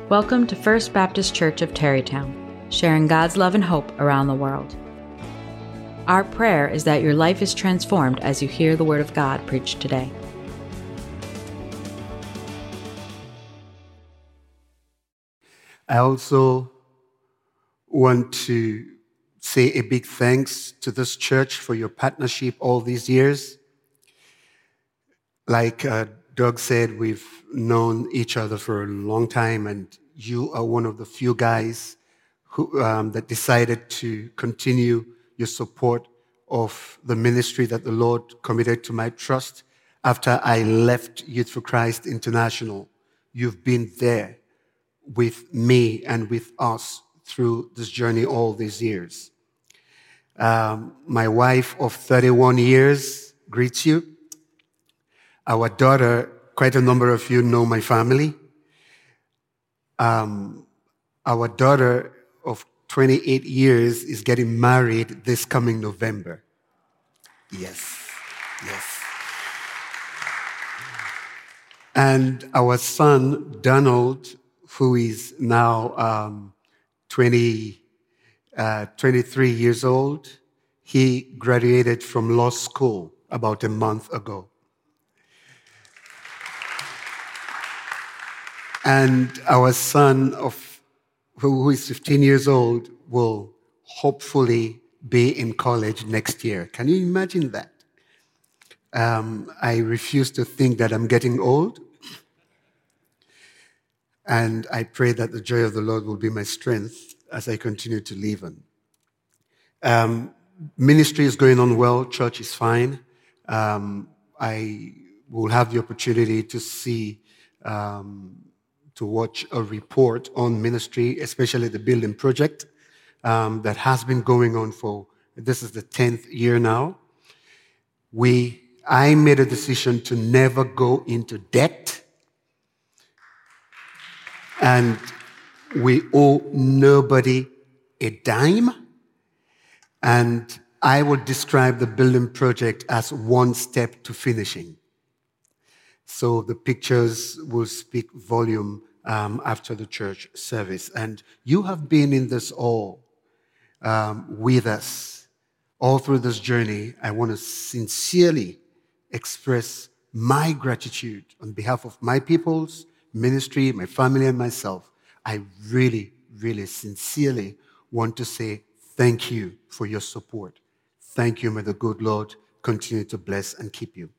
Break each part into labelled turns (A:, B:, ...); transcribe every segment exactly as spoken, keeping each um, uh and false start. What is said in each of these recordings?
A: Welcome to First Baptist Church of Tarrytown, sharing God's love and hope around the world. Our prayer is that your life is transformed as you hear the Word of God preached today.
B: I also want to say a big thanks to this church for your partnership all these years. Like uh, Doug said, we've known each other for a long time, and you are one of the few guys who um, that decided to continue your support of the ministry that the Lord committed to my trust after I left Youth for Christ International. You've been there with me and with us through this journey all these years. Um, my wife of thirty-one years greets you. Our daughter, quite a number of you know my family. Um, our daughter of twenty-eight years is getting married this coming November. Yes, yes. And our son, Donald, who is now um, twenty, uh, twenty-three years old, he graduated from law school about a month ago. And our son, of who is fifteen years old, will hopefully be in college next year. Can you imagine that? Um, I refuse to think that I'm getting old. And I pray that the joy of the Lord will be my strength as I continue to live on. Um, ministry is going on well. Church is fine. Um, I will have the opportunity to see um, to watch a report on ministry, especially the building project um, that has been going on for, this is the tenth year now. We, I made a decision to never go into debt, and we owe nobody a dime. And I would describe the building project as one step to finishing. So the pictures will speak volume um, after the church service. And you have been in this all um, with us all through this journey. I want to sincerely express my gratitude on behalf of my people's ministry, my family, and myself. I really, really sincerely want to say thank you for your support. Thank you. May the good Lord continue to bless and keep you.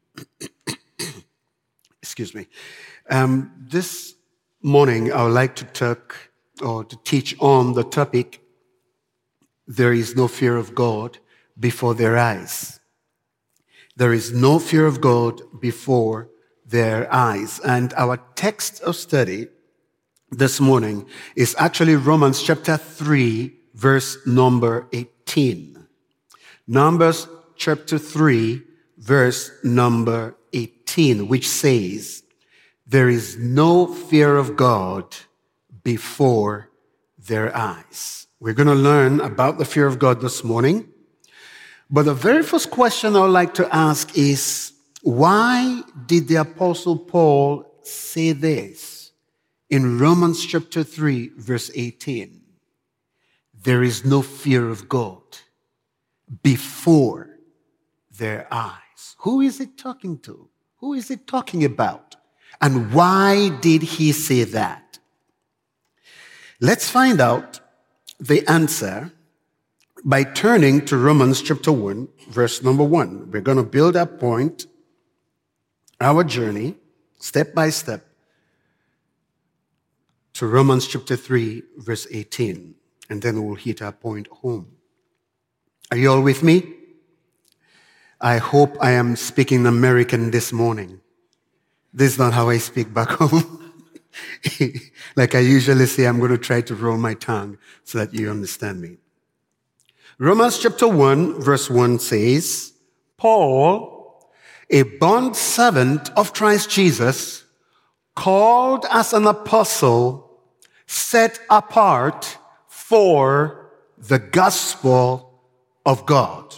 B: Excuse me. Um, this morning, I would like to talk or to teach on the topic, there is no fear of God before their eyes. There is no fear of God before their eyes. And our text of study this morning is actually Romans chapter three, verse number eighteen. Numbers chapter three, verse number eighteen, which says, there is no fear of God before their eyes. We're going to learn about the fear of God this morning. But the very first question I would like to ask is, why did the Apostle Paul say this in Romans chapter three, verse eighteen? There is no fear of God before their eyes. Who is it talking to? Who is it talking about? And why did he say that? Let's find out the answer by turning to Romans chapter one, verse number one. We're going to build our point, our journey, step by step, to Romans chapter three, verse eighteen. And then we'll hit our point home. Are you all with me? I hope I am speaking American this morning. This is not how I speak back home. Like I usually say, I'm going to try to roll my tongue so that you understand me. Romans chapter one, verse one says, Paul, a bond servant of Christ Jesus, called as an apostle, set apart for the gospel of God.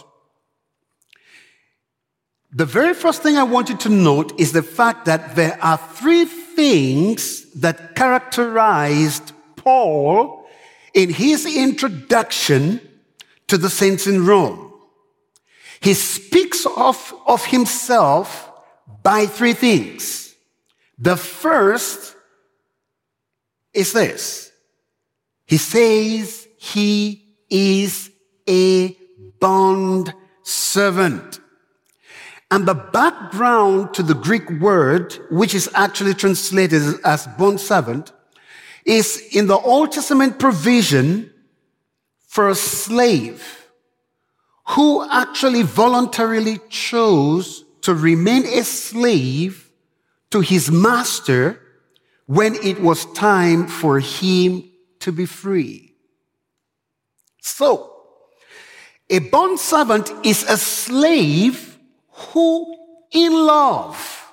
B: The very first thing I want you to note is the fact that there are three things things that characterized Paul in his introduction to the saints in Rome. He speaks of, of himself by three things. The first is this. He says he is a bond servant. And the background to the Greek word, which is actually translated as bond servant, is in the Old Testament provision for a slave who actually voluntarily chose to remain a slave to his master when it was time for him to be free. So, a bondservant is a slave who, in love,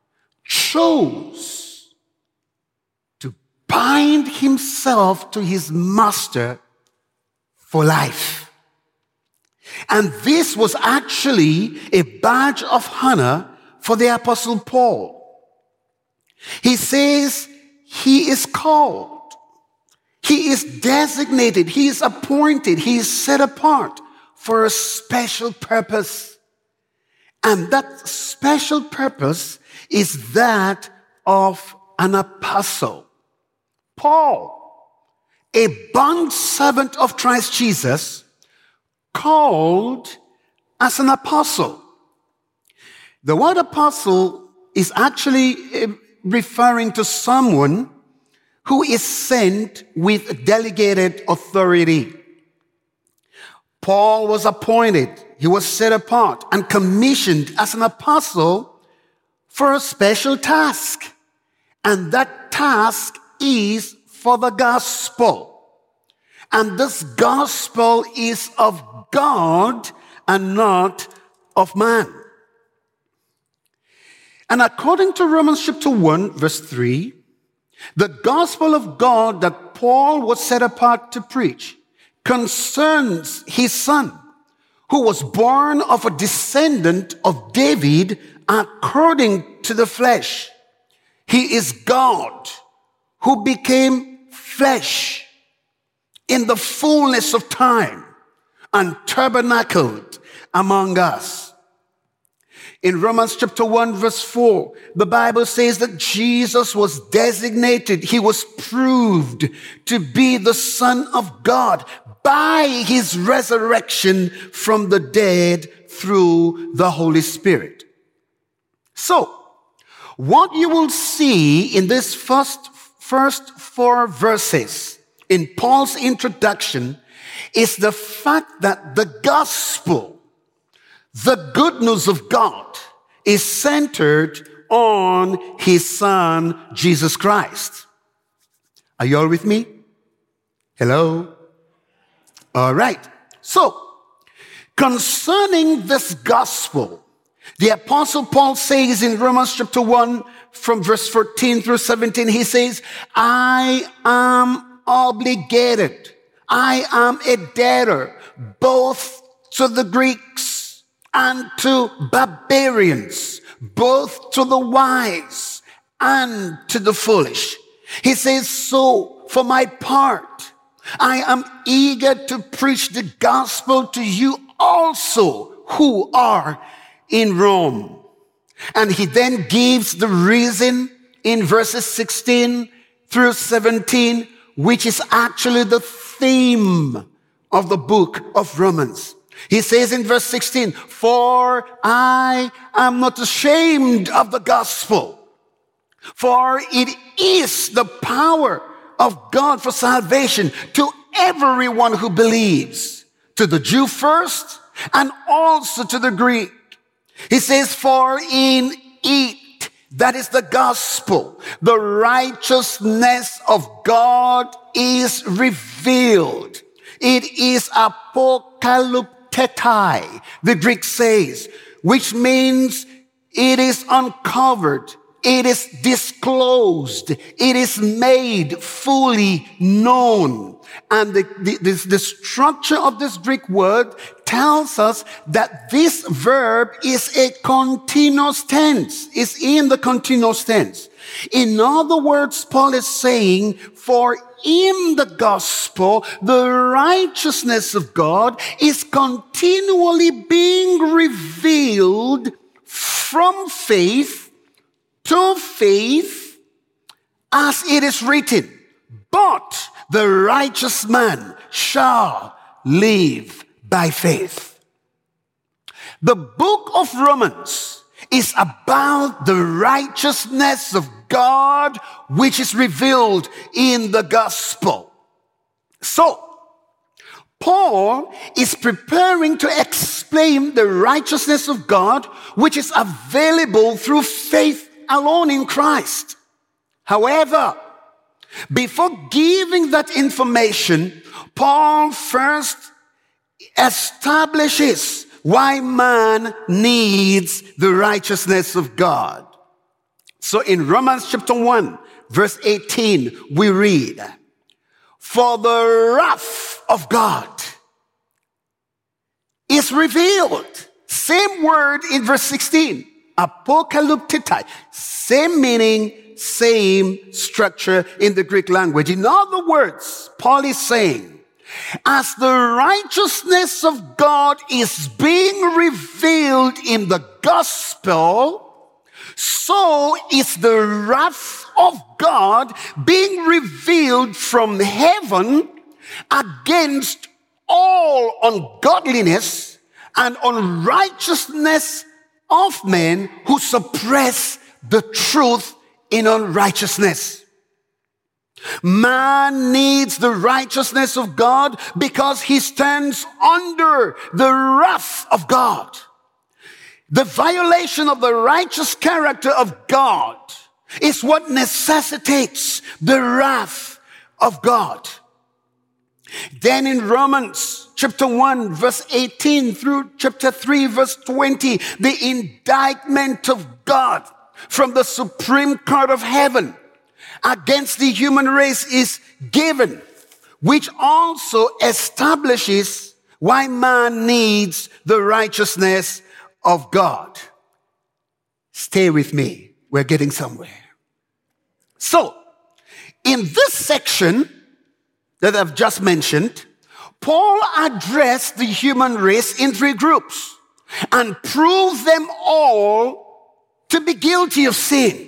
B: chose to bind himself to his master for life. And this was actually a badge of honor for the Apostle Paul. He says he is called, he is designated, he is appointed, he is set apart for a special purpose. And that special purpose is that of an apostle. Paul, a bondservant of Christ Jesus, called as an apostle. The word apostle is actually referring to someone who is sent with delegated authority. Paul was appointed, he was set apart and commissioned as an apostle for a special task. And that task is for the gospel. And this gospel is of God and not of man. And according to Romans chapter one, verse three, the gospel of God that Paul was set apart to preach concerns his son, who was born of a descendant of David according to the flesh. He is God who became flesh in the fullness of time and tabernacled among us. In Romans chapter one, verse four, the Bible says that Jesus was designated, he was proved to be the Son of God by his resurrection from the dead through the Holy Spirit. So, what you will see in this first, first four verses in Paul's introduction is the fact that the gospel, the good news of God, is centered on his son, Jesus Christ. Are you all with me? Hello? All right. So, concerning this gospel, the Apostle Paul says in Romans chapter one, from verse fourteen through seventeen, he says, I am obligated, I am a debtor, both to the Greeks and to barbarians, both to the wise and to the foolish. He says, so for my part, I am eager to preach the gospel to you also who are in Rome. And he then gives the reason in verses sixteen through seventeen, which is actually the theme of the book of Romans. He says in verse sixteen, for I am not ashamed of the gospel, for it is the power of God for salvation to everyone who believes, to the Jew first and also to the Greek. He says, for in it, that is the gospel, the righteousness of God is revealed. It is apokalyptetai, the Greek says, which means it is uncovered, it is disclosed, it is made fully known. And the, the, the, the structure of this Greek word tells us that this verb is a continuous tense, is in the continuous tense. In other words, Paul is saying, for in the gospel, the righteousness of God is continually being revealed from faith to faith, as it is written, but the righteous man shall live by faith. The book of Romans is about the righteousness of God, which is revealed in the gospel. So, Paul is preparing to explain the righteousness of God, which is available through faith alone in Christ. However, before giving that information, Paul first establishes why man needs the righteousness of God. So in Romans chapter one, verse eighteen, we read, for the wrath of God is revealed. Same word in verse sixteen, apocalyptitai. Same meaning, same structure in the Greek language. In other words, Paul is saying, as the righteousness of God is being revealed in the gospel, so is the wrath of God being revealed from heaven against all ungodliness and unrighteousness of men who suppress the truth in unrighteousness. Man needs the righteousness of God because he stands under the wrath of God. The violation of the righteous character of God is what necessitates the wrath of God. Then in Romans chapter one, verse eighteen through chapter three, verse twenty, the indictment of God from the Supreme Court of heaven against the human race is given, which also establishes why man needs the righteousness of God. Stay with me. We're getting somewhere. So, in this section that I've just mentioned, Paul addressed the human race in three groups and proved them all to be guilty of sin.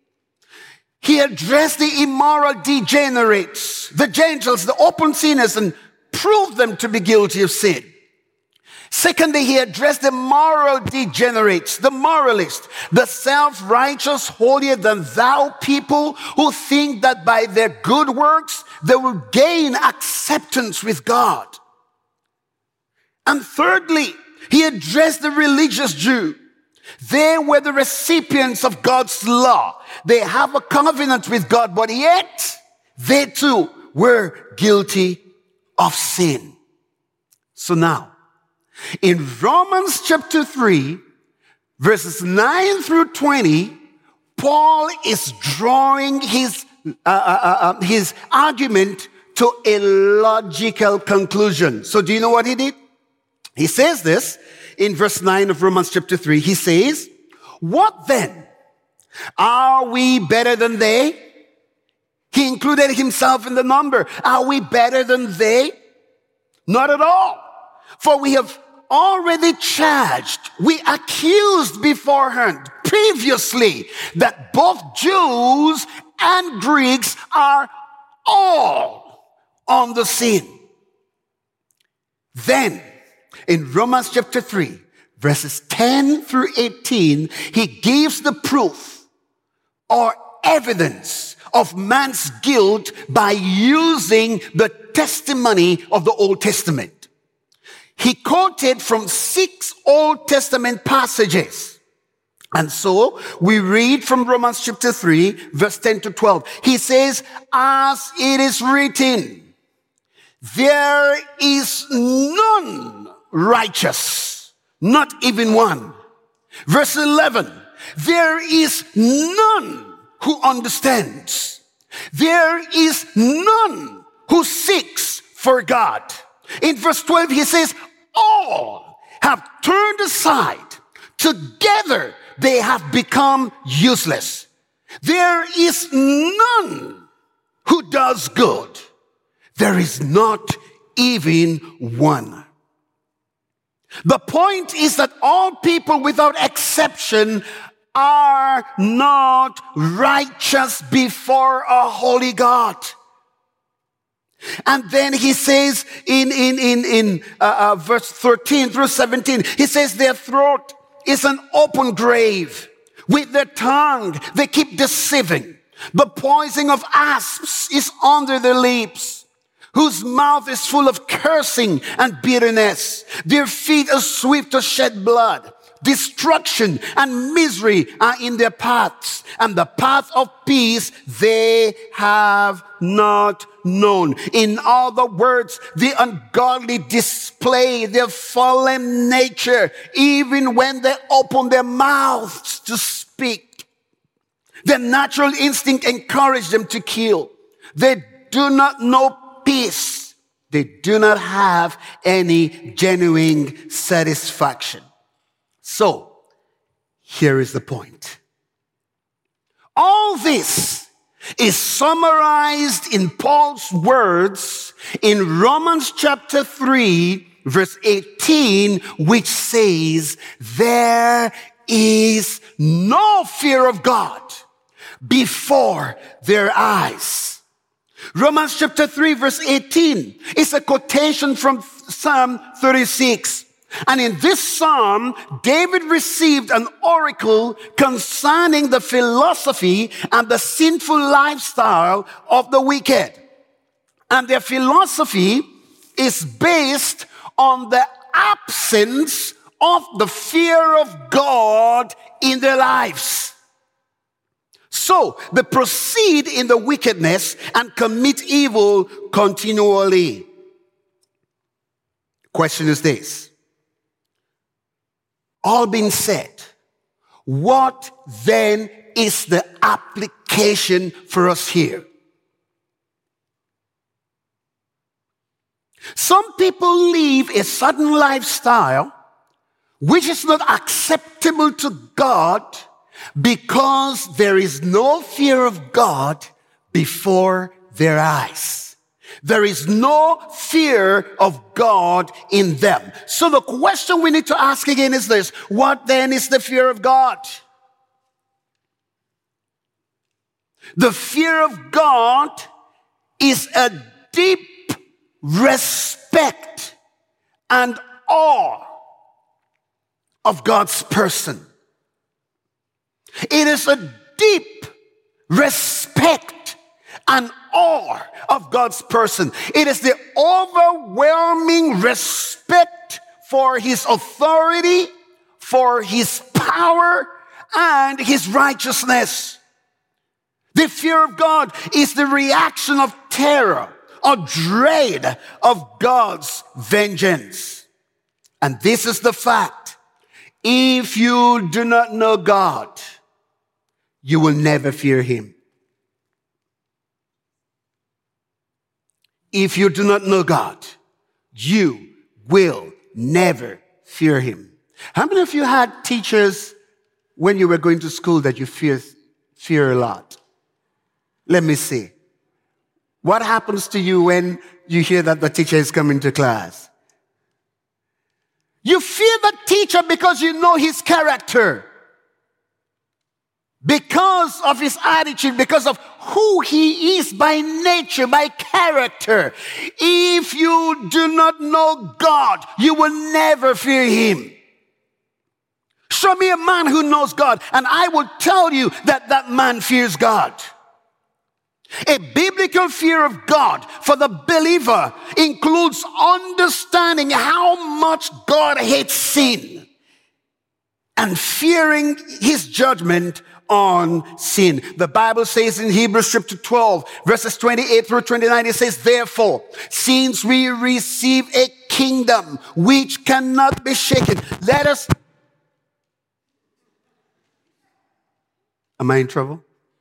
B: He addressed the immoral degenerates, the Gentiles, the open sinners, and proved them to be guilty of sin. Secondly, he addressed the moral degenerates, the moralists, the self-righteous, holier-than-thou people who think that by their good works they will gain acceptance with God. And thirdly, he addressed the religious Jew. They were the recipients of God's law. They have a covenant with God, but yet they too were guilty of sin. So now, in Romans chapter three, verses nine through twenty, Paul is drawing his, uh, uh, uh, his argument to a logical conclusion. So do you know what he did? He says this in verse nine of Romans chapter three. He says, what then? Are we better than they? He included himself in the number. Are we better than they? Not at all. For we have already charged, we accused beforehand, previously, that both Jews and Greeks are all on the sin. Then, in Romans chapter three, verses ten through eighteen, he gives the proof or evidence of man's guilt by using the testimony of the Old Testament. He quoted from six Old Testament passages. And so we read from Romans chapter three, verse ten to twelve. He says, as it is written, there is none righteous, not even one. Verse eleven, there is none who understands. There is none who seeks for God. In verse twelve, he says, all have turned aside. Together, they have become useless. There is none who does good. There is not even one. The point is that all people without exception are not righteous before a holy God. And then he says in, in, in, in uh, uh, verse thirteen through seventeen, he says their throat is an open grave. With their tongue, they keep deceiving. The poison of asps is under their lips, whose mouth is full of cursing and bitterness. Their feet are swift to shed blood. Destruction and misery are in their paths, and the path of peace they have not known. In other words, the ungodly display their fallen nature even when they open their mouths to speak. Their natural instinct encourages them to kill. They do not know peace. They do not have any genuine satisfaction. So, here is the point. All this is summarized in Paul's words in Romans chapter three, verse eighteen, which says, there is no fear of God before their eyes. Romans chapter three, verse eighteen is a quotation from Psalm thirty-six. And in this psalm, David received an oracle concerning the philosophy and the sinful lifestyle of the wicked. And their philosophy is based on the absence of the fear of God in their lives. So they proceed in the wickedness and commit evil continually. Question is this. All being said, what then is the application for us here? Some people live a certain lifestyle which is not acceptable to God because there is no fear of God before their eyes. There is no fear of God in them. So the question we need to ask again is this: what then is the fear of God? The fear of God is a deep respect and awe of God's person. It is a deep respect and awe of God's person. It is the overwhelming respect for his authority, for his power, and his righteousness. The fear of God is the reaction of terror or dread of God's vengeance. And this is the fact. If you do not know God, you will never fear him. If you do not know God, you will never fear him. How many of you had teachers when you were going to school that you fear, fear a lot? Let me see. What happens to you when you hear that the teacher is coming to class? You fear the teacher because you know his character. Because of his attitude, because of who he is by nature, by character. If you do not know God, you will never fear him. Show me a man who knows God, and I will tell you that that man fears God. A biblical fear of God for the believer includes understanding how much God hates sin and fearing his judgment on sin. The Bible says in Hebrews chapter twelve, verses twenty-eight through twenty-nine, it says, therefore, since we receive a kingdom which cannot be shaken, let us... Am I in trouble?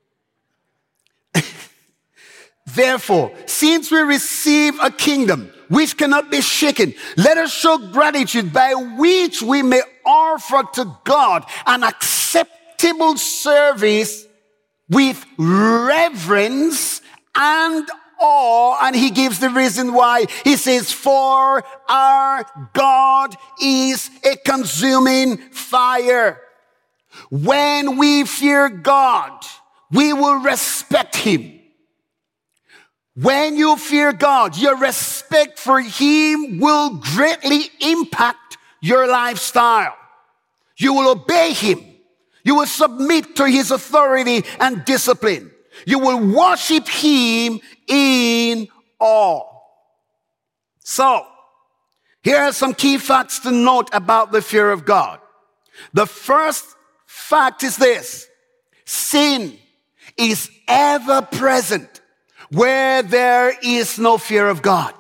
B: Therefore, since we receive a kingdom which cannot be shaken, let us show gratitude by which we may offer to God an acceptable service with reverence and awe, and he gives the reason why. He says, for our God is a consuming fire. When we fear God, we will respect him. When you fear God, your respect for him will greatly impact your lifestyle. You will obey him. You will submit to his authority and discipline. You will worship him in awe. So, here are some key facts to note about the fear of God. The first fact is this: sin is ever present where there is no fear of God.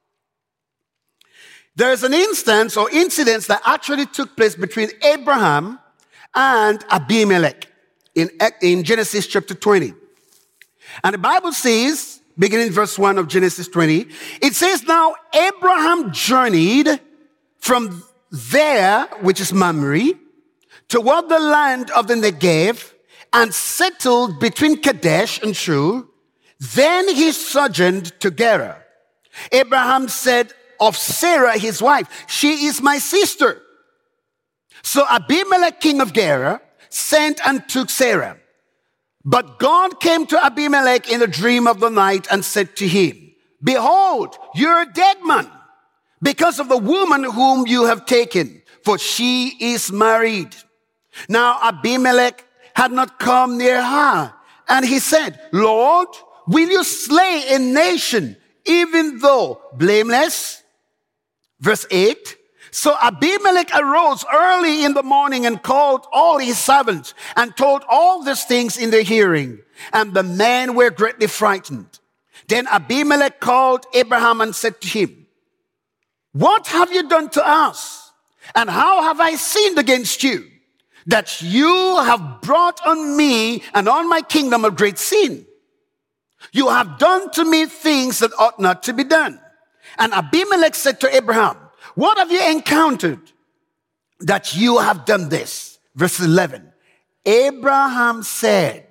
B: There's an instance or incidents that actually took place between Abraham and Abimelech in, in Genesis chapter twenty. And the Bible says, beginning verse one of Genesis twenty, it says, now Abraham journeyed from there, which is Mamre, toward the land of the Negev, and settled between Kadesh and Shur. Then he sojourned to Gerar. Abraham said of Sarah, his wife, she is my sister. So Abimelech, king of Gerar, sent and took Sarah. But God came to Abimelech in a dream of the night and said to him, behold, you're a dead man because of the woman whom you have taken, for she is married. Now Abimelech had not come near her, and he said, Lord, will you slay a nation even though blameless? Verse eight. So Abimelech arose early in the morning and called all his servants and told all these things in their hearing. And the men were greatly frightened. Then Abimelech called Abraham and said to him, what have you done to us? And how have I sinned against you, that you have brought on me and on my kingdom a great sin? You have done to me things that ought not to be done. And Abimelech said to Abraham, what have you encountered that you have done this? Verse eleven. Abraham said,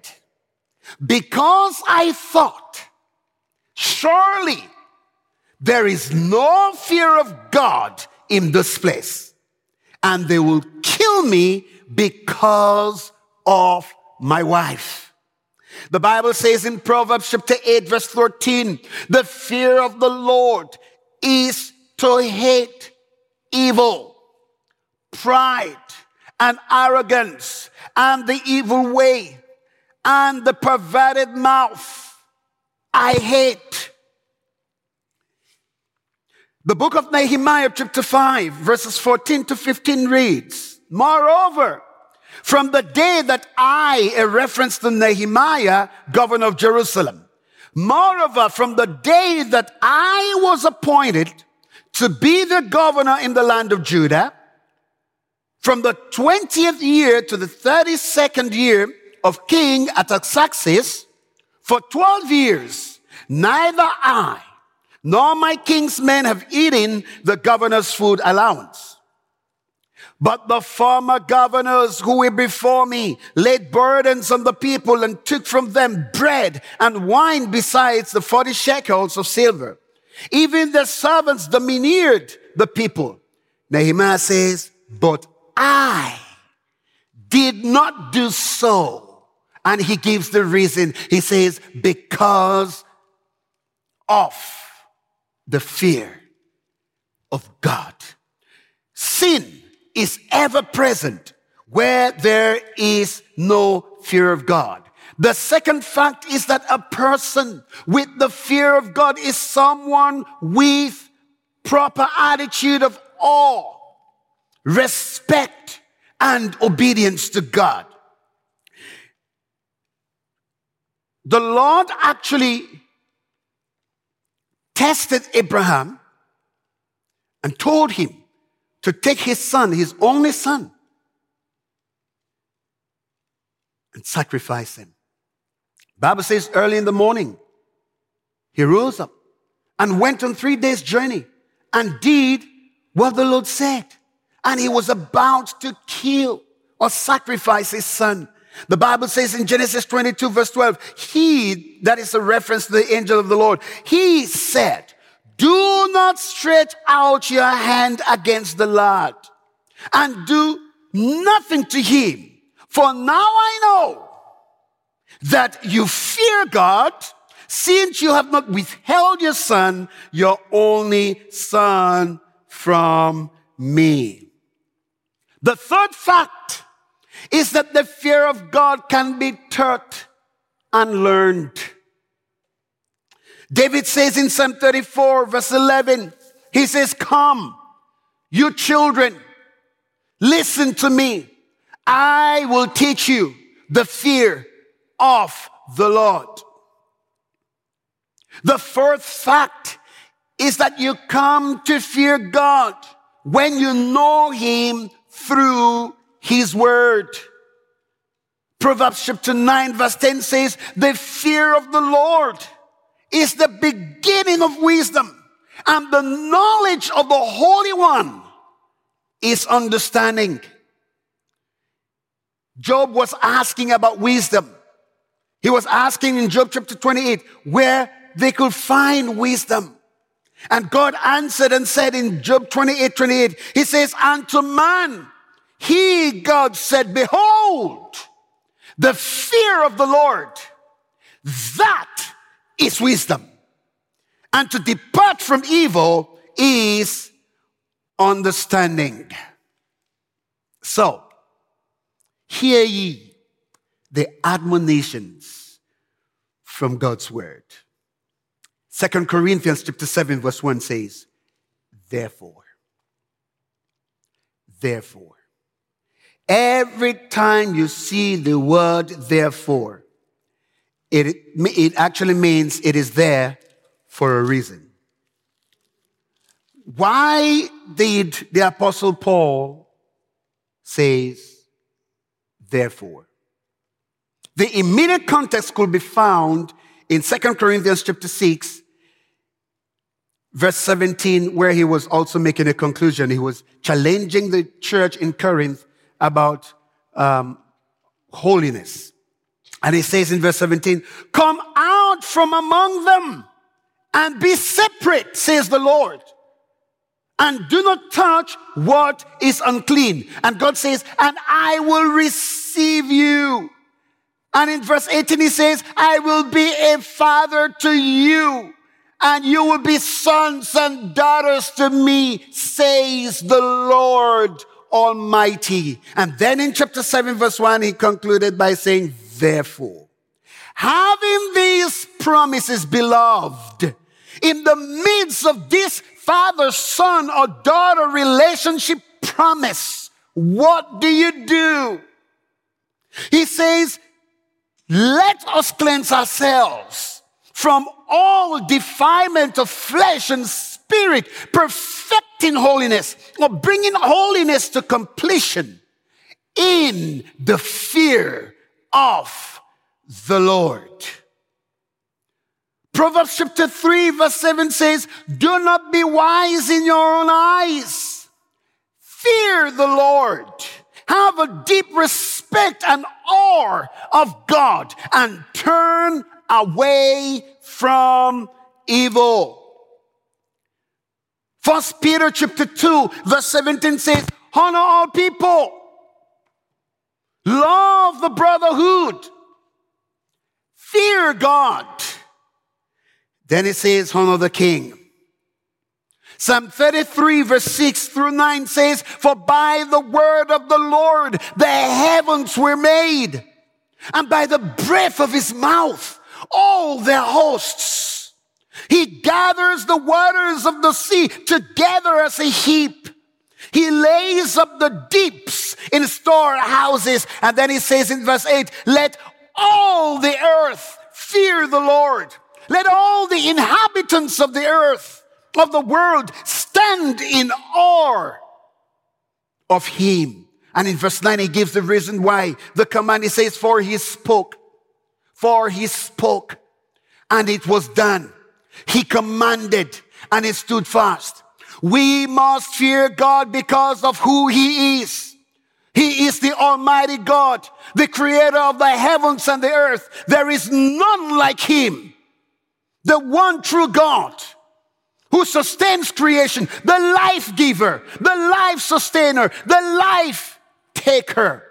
B: because I thought, surely there is no fear of God in this place, and they will kill me because of my wife. The Bible says in Proverbs chapter eight, verse thirteen, the fear of the Lord is to hate evil, pride, and arrogance, and the evil way, and the perverted mouth. I hate. The book of Nehemiah, chapter five, verses fourteen to fifteen reads, moreover, from the day that I, a reference to Nehemiah, governor of Jerusalem, moreover, from the day that I was appointed to be the governor in the land of Judah, from the twentieth year to the thirty-second year of King Artaxerxes, for twelve years, neither I nor my king's men have eaten the governor's food allowance. But the former governors who were before me laid burdens on the people and took from them bread and wine besides the forty shekels of silver. Even the servants domineered the people. Nehemiah says, but I did not do so. And he gives the reason. He says, because of the fear of God. Sin is ever present where there is no fear of God. The second fact is that a person with the fear of God is someone with proper attitude of awe, respect, and obedience to God. The Lord actually tested Abraham and told him to take his son, his only son, and sacrifice him. The Bible says early in the morning, he rose up and went on three days' journey and did what the Lord said. And he was about to kill or sacrifice his son. The Bible says in Genesis twenty-two verse twelve, he, that is a reference to the angel of the Lord, he said, do not stretch out your hand against the lad and do nothing to him. For now I know that you fear God, since you have not withheld your son, your only son, from me. The third fact is that the fear of God can be taught and learned. David says in Psalm thirty-four verse eleven, he says, come, you children, listen to me. I will teach you the fear of the Lord. The fourth fact is that you come to fear God when you know him through his word. Proverbs chapter nine verse ten says, the fear of the Lord is the beginning of wisdom, and the knowledge of the Holy One is understanding. Job was asking about wisdom. He was asking in Job chapter twenty-eight where they could find wisdom. And God answered and said in Job twenty-eight twenty-eight, he says, unto man, he, God, said, behold, the fear of the Lord, that is wisdom. And to depart from evil is understanding. So, hear ye the admonitions from God's word. Second Corinthians chapter seven verse one says, therefore, therefore. Every time you see the word therefore, it, it actually means it is there for a reason. Why did the Apostle Paul say therefore? The immediate context could be found in Second Corinthians chapter six, verse seventeen, where he was also making a conclusion. He was challenging the church in Corinth about um, holiness. And he says in verse seventeen, come out from among them and be separate, says the Lord, and do not touch what is unclean. And God says, and I will receive you. And in verse eighteen, he says, I will be a father to you, and you will be sons and daughters to me, says the Lord Almighty. And then in chapter seven, verse one, he concluded by saying, therefore, having these promises, beloved, in the midst of this father, son, or daughter relationship promise, what do you do? He says, let us cleanse ourselves from all defilement of flesh and spirit, perfecting holiness, or bringing holiness to completion in the fear of the Lord. Proverbs chapter three verse seven says, do not be wise in your own eyes. Fear the Lord. Have a deep respect and awe of God, and turn away from evil. First Peter chapter two verse seventeen says, honor all people. Love the brotherhood. Fear God. Then it says, honor the king. Psalm thirty-three verse six through nine says, for by the word of the Lord the heavens were made, and by the breath of his mouth all their hosts. He gathers the waters of the sea together as a heap. He lays up the deeps in storehouses. And then he says in verse eight, let all the earth fear the Lord. Let all the inhabitants of the earth, of the world, stand in awe of him. And in verse nine, he gives the reason why. The command, he says, for he spoke. For he spoke, and it was done. He commanded, and it stood fast. We must fear God because of who he is. He is the Almighty God, the creator of the heavens and the earth. There is none like him. The one true God who sustains creation, the life giver, the life sustainer, the life taker.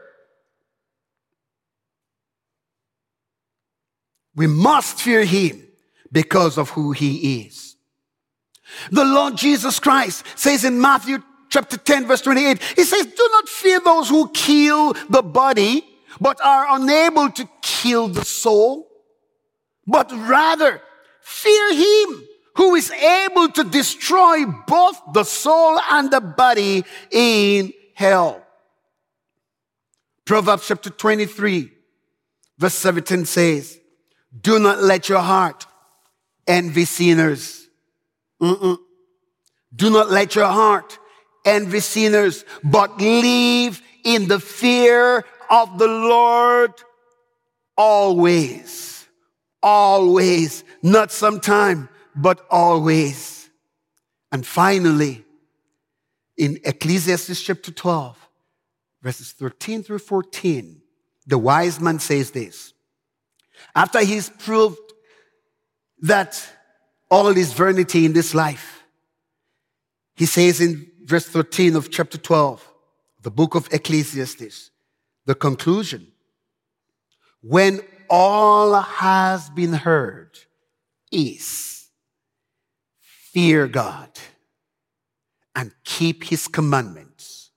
B: We must fear him because of who he is. The Lord Jesus Christ says in Matthew chapter ten, verse twenty-eight, he says, do not fear those who kill the body, but are unable to kill the soul, but rather fear him who is able to destroy both the soul and the body in hell. Proverbs chapter twenty-three, verse seventeen says, do not let your heart envy sinners. Mm-mm. Do not let your heart envy sinners, but live in the fear of the Lord always. Always. Not sometime, but always. And finally, in Ecclesiastes chapter twelve, verses thirteen through fourteen, the wise man says this. After he's proved that all is vanity in this life, he says in verse thirteen of chapter twelve, the book of Ecclesiastes, the conclusion, when all has been heard is fear God and keep his commandments.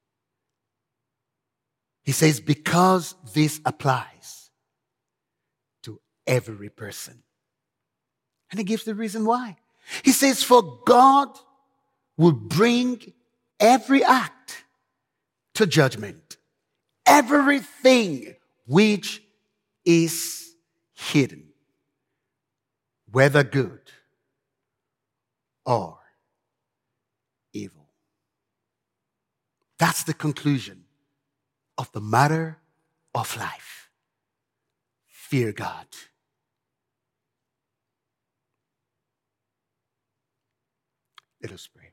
B: He says, because this applies to every person. And he gives the reason why. He says, for God will bring every act to judgment, everything which is hidden, whether good or evil. That's the conclusion of the matter of life. Fear God. Let us pray.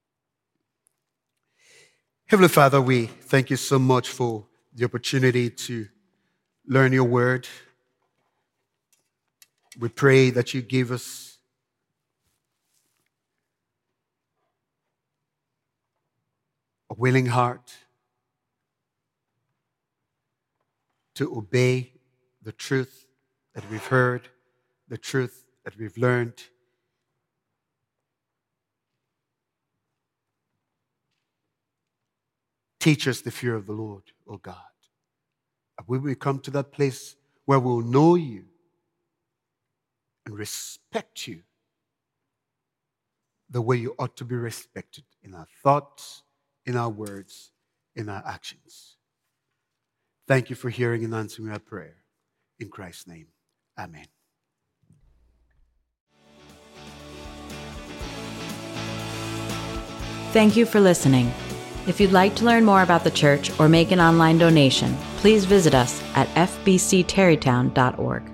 B: Heavenly Father, we thank you so much for the opportunity to learn your word. We pray that you give us a willing heart to obey the truth that we've heard, the truth that we've learned. Teach us the fear of the Lord, O God. And when we come to that place where we'll know you and respect you the way you ought to be respected in our thoughts, in our words, in our actions. Thank you for hearing and answering our prayer. In Christ's name, amen.
A: Thank you for listening. If you'd like to learn more about the church or make an online donation, please visit us at f b c terrytown dot org.